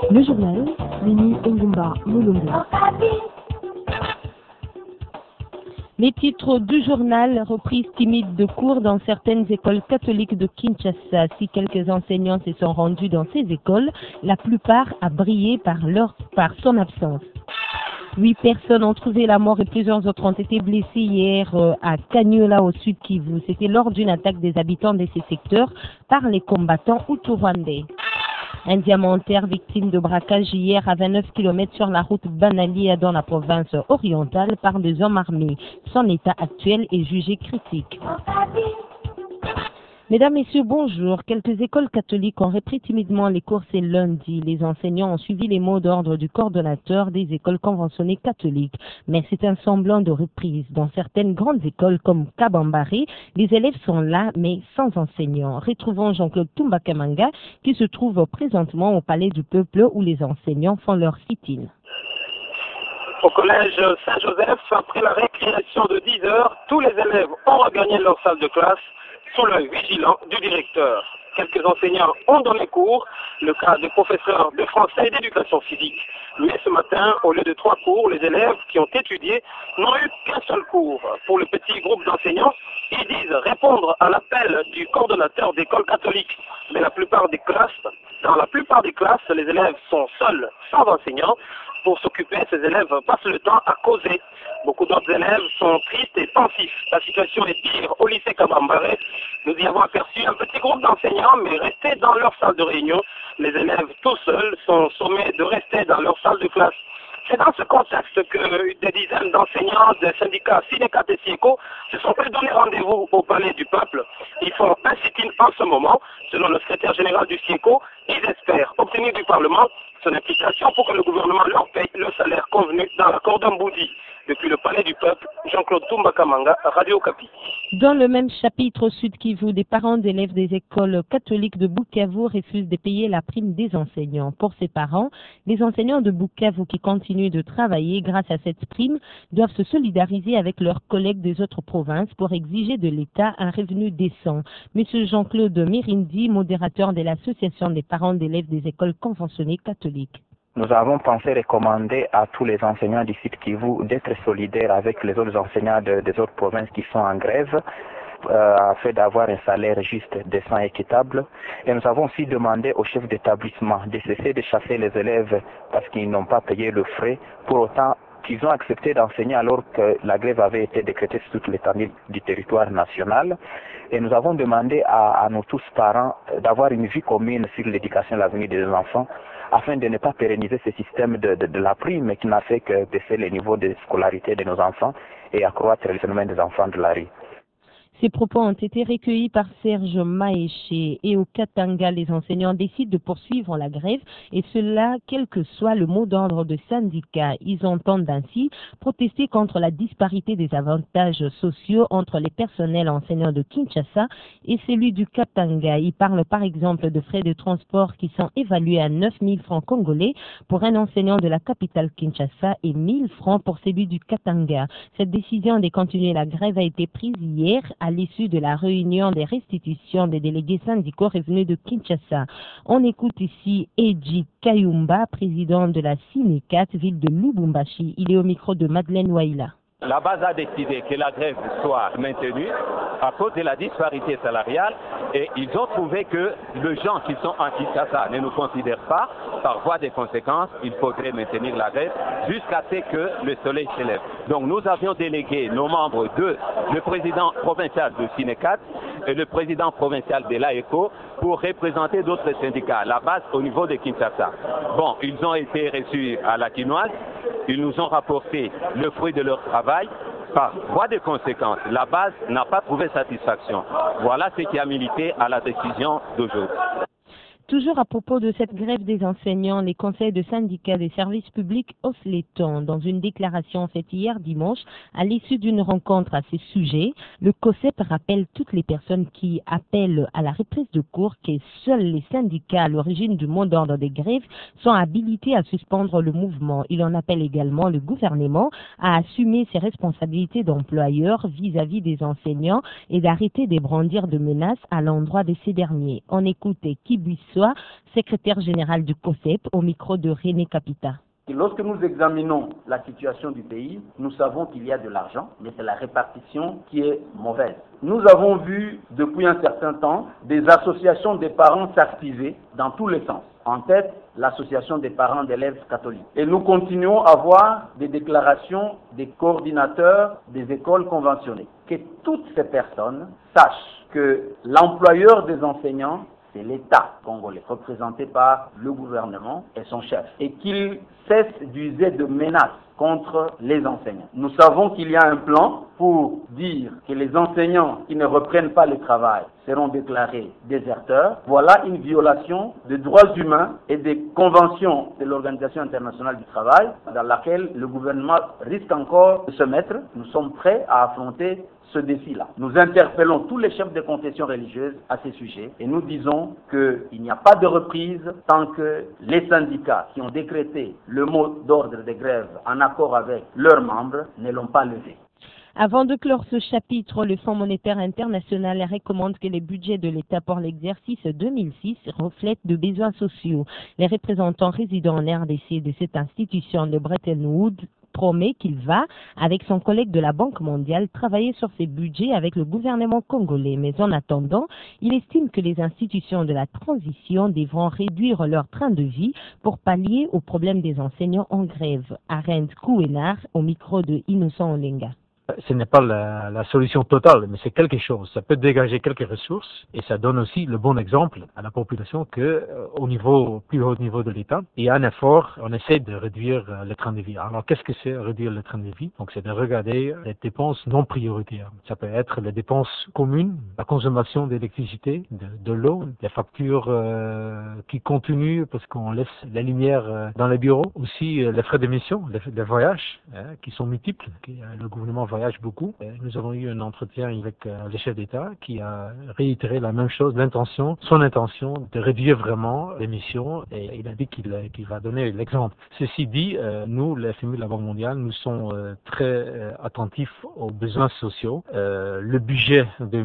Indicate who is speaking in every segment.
Speaker 1: Le journal, Mimi Ngumba Mulungu. Les titres du journal: reprise timide de cours dans certaines écoles catholiques de Kinshasa. Si quelques enseignants se sont rendus dans ces écoles, la plupart a brillé par son absence. 8 personnes ont trouvé la mort et plusieurs autres ont été blessées hier à Kanyola au sud Kivu. C'était lors d'une attaque des habitants de ces secteurs par les combattants Hutu-Rwandais. Un diamantaire victime de braquage hier à 29 km sur la route Banalia dans la province orientale par des hommes armés. Son état actuel est jugé critique. Mesdames, Messieurs, bonjour. Quelques écoles catholiques ont repris timidement les cours ce lundi. Les enseignants ont suivi les mots d'ordre du coordonnateur des écoles conventionnées catholiques. Mais c'est un semblant de reprise. Dans certaines grandes écoles comme Kabambare, les élèves sont là, mais sans enseignants. Retrouvons Jean-Claude Tumbakamanga, qui se trouve présentement au Palais du Peuple où les enseignants font leur sit-in.
Speaker 2: Au collège Saint-Joseph, après la récréation de 10 heures, tous les élèves ont regagné leur salle de classe sous l'œil vigilant du directeur. Quelques enseignants ont donné cours, le cas des professeurs de français et d'éducation physique. Mais ce matin, au lieu de 3 cours, les élèves qui ont étudié n'ont eu qu'un seul cours. Pour le petit groupe d'enseignants, ils disent répondre à l'appel du coordonnateur d'école catholique. Mais dans la plupart des classes, les élèves sont seuls, sans enseignants. Pour s'occuper, ces élèves passent le temps à causer. Beaucoup d'autres élèves sont tristes et pensifs. La situation est pire au lycée Kabambare. Nous y avons aperçu un petit groupe d'enseignants, mais restés dans leur salle de réunion. Les élèves tout seuls sont sommés de rester dans leur salle de classe. C'est dans ce contexte que des dizaines d'enseignants des syndicats Sinecat et Sieko se sont fait donner rendez-vous au Palais du Peuple. Ils font un sit-in en ce moment. Selon le secrétaire général du Sieko, ils espèrent obtenir du Parlement son implication pour que le gouvernement leur paye le salaire convenu dans l'accord d'Amboudi. Depuis le Palais du Peuple, Jean-Claude Tumbakamanga, Radio Okapi.
Speaker 1: Dans le même chapitre au sud Kivu, des parents d'élèves des écoles catholiques de Bukavu refusent de payer la prime des enseignants. Pour ces parents, les enseignants de Bukavu qui continuent de travailler grâce à cette prime doivent se solidariser avec leurs collègues des autres provinces pour exiger de l'État un revenu décent. Monsieur Jean-Claude Mirindi, modérateur de l'association des parents d'élèves des écoles conventionnées catholiques.
Speaker 3: Nous avons pensé recommander à tous les enseignants du sud Kivu d'être solidaires avec les autres enseignants des autres provinces qui sont en grève afin d'avoir un salaire juste, décent et équitable. Et nous avons aussi demandé aux chefs d'établissement de cesser de chasser les élèves parce qu'ils n'ont pas payé le frais. Pour autant, qu'ils ont accepté d'enseigner alors que la grève avait été décrétée sur toute l'étendue du territoire national. Et nous avons demandé à nous tous parents d'avoir une vue commune sur l'éducation et l'avenir des enfants, afin de ne pas pérenniser ce système de la prime qui n'a fait que baisser les niveaux de scolarité de nos enfants et accroître le phénomène des enfants de la rue.
Speaker 1: Ces propos ont été recueillis par Serge Maéché et au Katanga, les enseignants décident de poursuivre la grève et cela quel que soit le mot d'ordre de syndicat. Ils entendent ainsi protester contre la disparité des avantages sociaux entre les personnels enseignants de Kinshasa et celui du Katanga. Ils parlent par exemple de frais de transport qui sont évalués à 9 000 francs congolais pour un enseignant de la capitale Kinshasa et 1 000 francs pour celui du Katanga. Cette décision de continuer la grève a été prise hier à l'issue de la réunion des restitutions des délégués syndicaux revenus de Kinshasa. On écoute ici Eji Kayumba, président de la Sinecat, ville de Lubumbashi. Il est au micro de Madeleine Waila.
Speaker 4: La base a décidé que la grève soit maintenue à cause de la disparité salariale et ils ont trouvé que les gens qui sont en Kinshasa ne nous considèrent pas. Par voie de conséquences, il faudrait maintenir la grève jusqu'à ce que le soleil s'élève. Donc nous avions délégué nos membres le président provincial de Sinecat et le président provincial de l'AECO pour représenter d'autres syndicats, la base au niveau de Kinshasa. Bon, ils ont été reçus à la Quinoise, ils nous ont rapporté le fruit de leur travail. Par voie de conséquence, la base n'a pas trouvé satisfaction. Voilà ce qui a milité à la décision d'aujourd'hui.
Speaker 1: Toujours à propos de cette grève des enseignants, les conseils de syndicats des services publics haussent les tons. Dans une déclaration faite hier dimanche, à l'issue d'une rencontre à ce sujet, le COSEP rappelle toutes les personnes qui appellent à la reprise de cours que seuls les syndicats à l'origine du mot d'ordre des grèves sont habilités à suspendre le mouvement. Il en appelle également le gouvernement à assumer ses responsabilités d'employeur vis-à-vis des enseignants et d'arrêter de brandir de menaces à l'endroit de ces derniers. On écoute Kibuiso, François, secrétaire général du COSEP, au micro de René Capita.
Speaker 5: Et lorsque nous examinons la situation du pays, nous savons qu'il y a de l'argent, mais c'est la répartition qui est mauvaise. Nous avons vu depuis un certain temps des associations des parents s'activer dans tous les sens. En tête, l'association des parents d'élèves catholiques. Et nous continuons à voir des déclarations des coordinateurs des écoles conventionnées. Que toutes ces personnes sachent que l'employeur des enseignants, c'est l'État congolais, représenté par le gouvernement et son chef, et qu'il cesse d'user de menaces contre les enseignants. Nous savons qu'il y a un plan pour dire que les enseignants qui ne reprennent pas le travail seront déclarés déserteurs. Voilà une violation des droits humains et des conventions de l'Organisation internationale du travail dans laquelle le gouvernement risque encore de se mettre. Nous sommes prêts à affronter ce défi-là. Nous interpellons tous les chefs de confession religieuse à ces sujets et nous disons qu'il n'y a pas de reprise tant que les syndicats qui ont décrété le mot d'ordre de grève en accord avec leurs membres ne l'ont pas levé.
Speaker 1: Avant de clore ce chapitre, le Fonds monétaire international recommande que les budgets de l'État pour l'exercice 2006 reflètent de besoins sociaux. Les représentants résidant en RDC de cette institution de Bretton Woods promet qu'il va, avec son collègue de la Banque mondiale, travailler sur ces budgets avec le gouvernement congolais. Mais en attendant, il estime que les institutions de la transition devront réduire leur train de vie pour pallier aux problèmes des enseignants en grève. Arend Kouénard, au micro de Innocent Olenga.
Speaker 6: Ce n'est pas la solution totale, mais c'est quelque chose. Ça peut dégager quelques ressources et ça donne aussi le bon exemple à la population que au plus haut niveau de l'État, il y a un effort, on essaie de réduire le train de vie. Alors qu'est-ce que c'est réduire le train de vie? Donc c'est de regarder les dépenses non prioritaires. Ça peut être les dépenses communes, la consommation d'électricité, de l'eau, les factures qui continuent parce qu'on laisse la lumière dans les bureaux, aussi les frais d'émission, les voyages qui sont multiples, le gouvernement voyage beaucoup. Nous avons eu un entretien avec le chef d'État qui a réitéré la même chose, son intention de réduire vraiment l'émission et il a dit qu'il va donner l'exemple. Ceci dit, nous, le FMI de la Banque mondiale, nous sommes très attentifs aux besoins sociaux. Le budget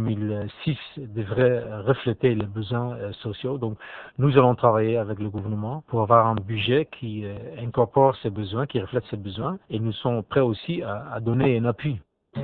Speaker 6: 2006 devrait refléter les besoins sociaux. Donc, nous allons travailler avec le gouvernement pour avoir un budget qui incorpore ces besoins, qui reflète ces besoins et nous sommes prêts aussi à donner un appui.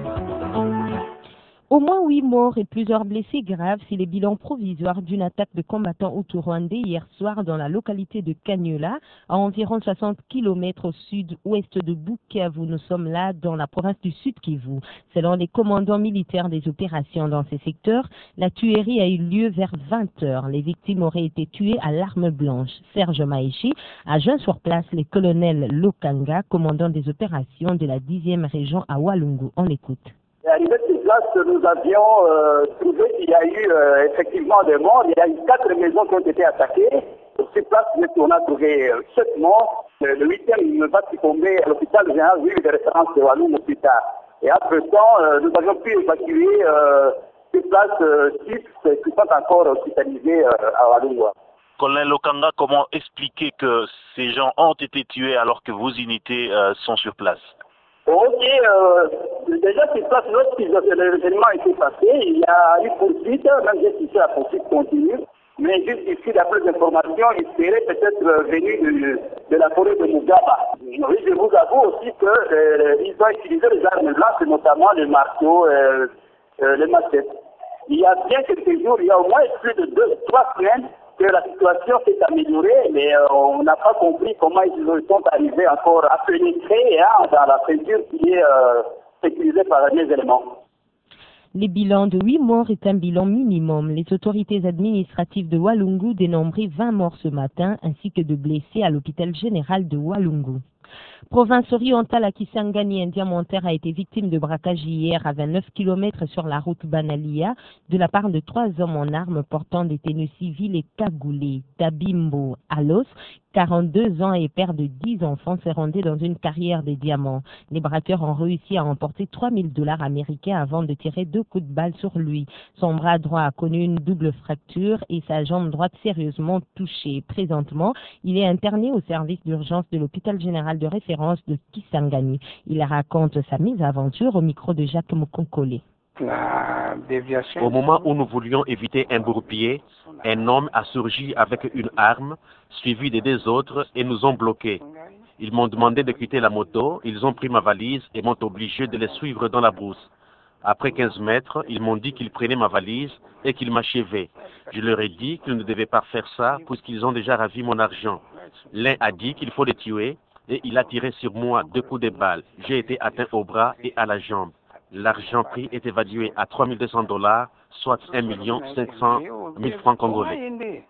Speaker 1: Au moins 8 morts et plusieurs blessés graves, c'est le bilan provisoire d'une attaque de combattants hutus-rwandais hier soir dans la localité de Kanyola, à environ 60 km au sud-ouest de Bukavu. Nous sommes là dans la province du Sud-Kivu. Selon les commandants militaires des opérations dans ces secteurs, la tuerie a eu lieu vers 20 heures. Les victimes auraient été tuées à l'arme blanche. Serge Maïchi a joint sur place le colonel Lokanga, commandant des opérations de la 10e région à Walungu. On l'écoute.
Speaker 7: Arrivé sur place, nous avions trouvé qu'il y a eu effectivement des morts. Il y a eu 4 maisons qui ont été attaquées. Sur place, on a trouvé 7 morts. Le 8e va succomber à l'hôpital général de référence de Walungu plus tard. Et entre-temps, nous avions pu évacuer sur place 6 qui sont encore hospitalisés à Walungu.
Speaker 8: Colonel Lokanga, comment expliquer que ces gens ont été tués alors que vos unités sont sur place?
Speaker 7: Ok, déjà sur place, lorsque l'événement a été passé, il y a eu poursuite, même si la poursuite continue, mais juste ici, d'après les informations, il serait peut-être venu de la forêt de Mugaba. Oui, je vous avoue aussi qu'ils ont utilisé les armes blanches, notamment les marteaux, les machettes. Il y a bien quelques jours, il y a au moins plus de 2-3 semaines, que la situation s'est améliorée, mais on n'a pas compris comment ils sont arrivés encore à pénétrer dans la ceinture qui est sécurisée par les éléments.
Speaker 1: Le bilan de 8 morts est un bilan minimum. Les autorités administratives de Walungu dénombraient 20 morts ce matin, ainsi que de blessés à l'hôpital général de Walungu. Province orientale à Kisangani, un diamantaire a été victime de braquage hier à 29 km sur la route Banalia de la part de 3 hommes en armes portant des tenues civiles et cagoulés. Tabimbo Alos, 42 ans et père de 10 enfants, s'est rendu dans une carrière de diamants. Les braqueurs ont réussi à emporter $3,000 américains avant de tirer 2 coups de balle sur lui. Son bras droit a connu une double fracture et sa jambe droite sérieusement touchée. Présentement, il est interné au service d'urgence de l'hôpital général de référence de Kisangani. Il raconte sa mésaventure au micro de Jacques Mokonkole.
Speaker 2: Au moment où nous voulions éviter un bourbier, un homme a surgi avec une arme, suivi des deux autres, et nous ont bloqués. Ils m'ont demandé de quitter la moto, ils ont pris ma valise et m'ont obligé de les suivre dans la brousse. Après 15 mètres, ils m'ont dit qu'ils prenaient ma valise et qu'ils m'achevaient. Je leur ai dit qu'ils ne devaient pas faire ça puisqu'ils ont déjà ravi mon argent. L'un a dit qu'il faut les tuer et il a tiré sur moi 2 coups de balle. J'ai été atteint au bras et à la jambe. L'argent pris est évalué à $3 200, soit 1 500 000 francs congolais.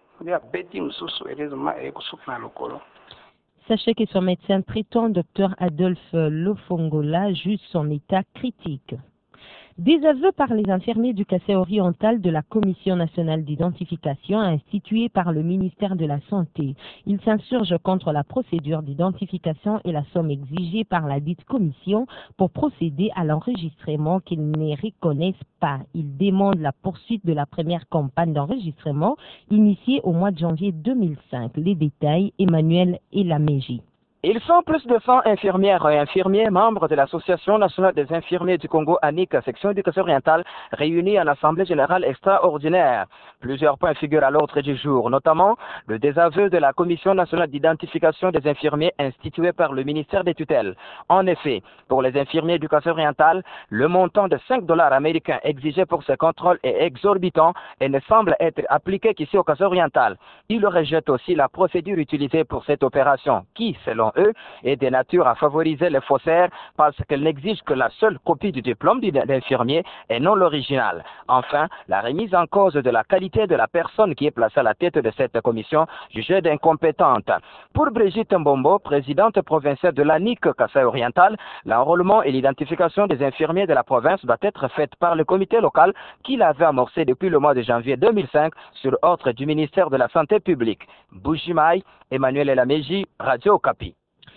Speaker 1: Sachez que son médecin traitant, Dr Adolphe Lofongola, juge son état critique. Des aveux par les infirmiers du Kassai oriental de la Commission nationale d'identification instituée par le ministère de la Santé. Ils s'insurgent contre la procédure d'identification et la somme exigée par la dite commission pour procéder à l'enregistrement qu'ils ne reconnaissent pas. Ils demandent la poursuite de la première campagne d'enregistrement initiée au mois de janvier 2005. Les détails, Emmanuel Elameji.
Speaker 9: Ils sont plus de 100 infirmières et infirmiers membres de l'Association nationale des infirmiers du Congo, ANIC, section du Kassai oriental, réunis en Assemblée générale extraordinaire. Plusieurs points figurent à l'ordre du jour, notamment le désaveu de la Commission nationale d'identification des infirmiers instituée par le ministère des tutelles. En effet, pour les infirmiers du Kassai oriental, le montant de $5 américains exigé pour ce contrôle est exorbitant et ne semble être appliqué qu'ici au Kassai oriental. Ils rejettent aussi la procédure utilisée pour cette opération, qui, selon eux, est de nature à favoriser les faussaires parce qu'elle n'exige que la seule copie du diplôme d'infirmier et non l'original. Enfin, la remise en cause de la qualité de la personne qui est placée à la tête de cette commission jugée d'incompétente. Pour Brigitte Mbombo, présidente provinciale de l'ANIC Kassai oriental, l'enrôlement et l'identification des infirmiers de la province doit être faite par le comité local qui l'avait amorcé depuis le mois de janvier 2005 sur ordre du ministère de la Santé publique. Bujimaï, Emmanuel Elameji, Radio Okapi.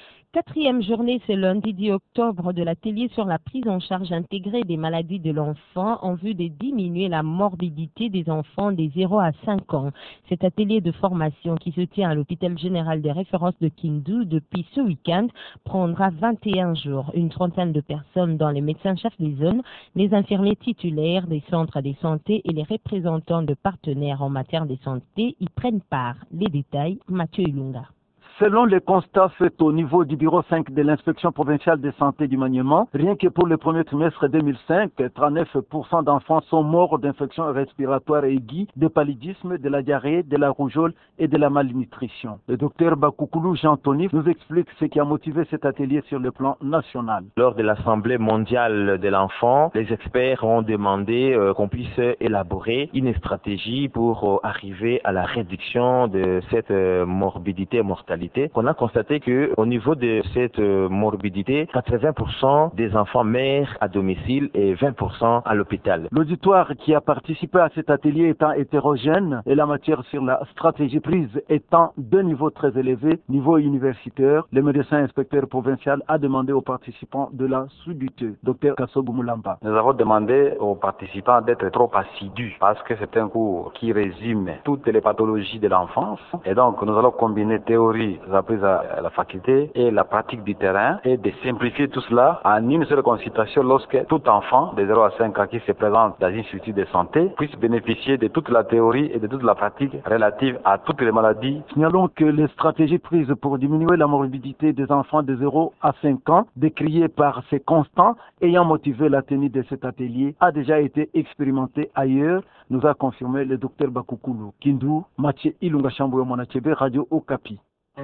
Speaker 1: 4e journée ce lundi 10 octobre de l'atelier sur la prise en charge intégrée des maladies de l'enfant en vue de diminuer la morbidité des enfants des 0 à 5 ans. Cet atelier de formation qui se tient à l'hôpital général des références de Kindu depuis ce week-end prendra 21 jours. Une trentaine de personnes dont les médecins-chefs des zones, les infirmiers titulaires des centres de santé et les représentants de partenaires en matière de santé y prennent part. Les détails, Mathieu Ilunga.
Speaker 10: Selon les constats faits au niveau du bureau 5 de l'inspection provinciale de santé du Maniement, rien que pour le premier trimestre 2005, 39% d'enfants sont morts d'infections respiratoires aiguës, de paludisme, de la diarrhée, de la rougeole et de la malnutrition. Le docteur Bakoukoulou Jean-Tony nous explique ce qui a motivé cet atelier sur le plan national.
Speaker 11: Lors de l'Assemblée mondiale de l'enfant, les experts ont demandé qu'on puisse élaborer une stratégie pour arriver à la réduction de cette morbidité et mortalité. On a constaté que au niveau de cette morbidité, 80% des enfants meurent à domicile et 20% à l'hôpital.
Speaker 10: L'auditoire qui a participé à cet atelier étant hétérogène et la matière sur la stratégie prise étant de niveau très élevé, niveau universitaire, le médecin inspecteur provincial a demandé aux participants de la solitude. Dr Kassobu Mulamba.
Speaker 12: Nous avons demandé aux participants d'être trop assidus parce que c'est un cours qui résume toutes les pathologies de l'enfance et donc nous allons combiner théorie apprises à la faculté et la pratique du terrain et de simplifier tout cela en une seule consultation lorsque tout enfant de 0 à 5 ans qui se présente dans une structure de santé puisse bénéficier de toute la théorie et de toute la pratique relative à toutes les maladies.
Speaker 10: Signalons que les stratégies prises pour diminuer la morbidité des enfants de 0 à 5 ans, décriées par ces constants ayant motivé la tenue de cet atelier, a déjà été expérimentée ailleurs, nous a confirmé le docteur Bakoukoulou. Kindu, Mathieu Ilunga Chamboyo Monachebe, Radio Okapi.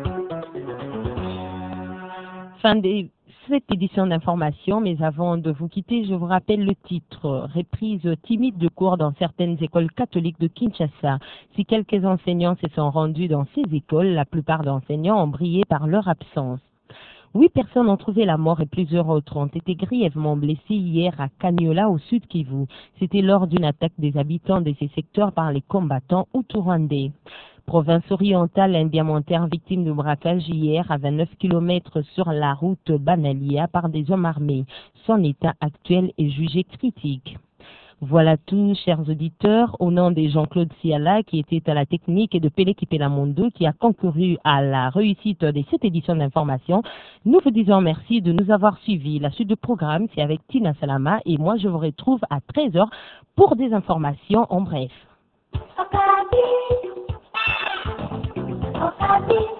Speaker 1: Fin de cette édition d'information, mais avant de vous quitter, je vous rappelle le titre. Reprise timide de cours dans certaines écoles catholiques de Kinshasa. Si quelques enseignants se sont rendus dans ces écoles, la plupart d'enseignants ont brillé par leur absence. 8 personnes ont trouvé la mort et plusieurs autres ont été grièvement blessées hier à Kanyola au sud Kivu. C'était lors d'une attaque des habitants de ces secteurs par les combattants Hutu-Rwandais. Province orientale, un diamantaire victime de braquage hier à 29 km sur la route Banalia par des hommes armés. Son état actuel est jugé critique. Voilà tout, chers auditeurs, au nom de Jean-Claude Siala qui était à la technique et de Pélé Kipelamondo qui a concouru à la réussite de cette édition d'information. Nous vous disons merci de nous avoir suivis. La suite du programme, c'est avec Tina Salama et moi je vous retrouve à 13h pour des informations en bref.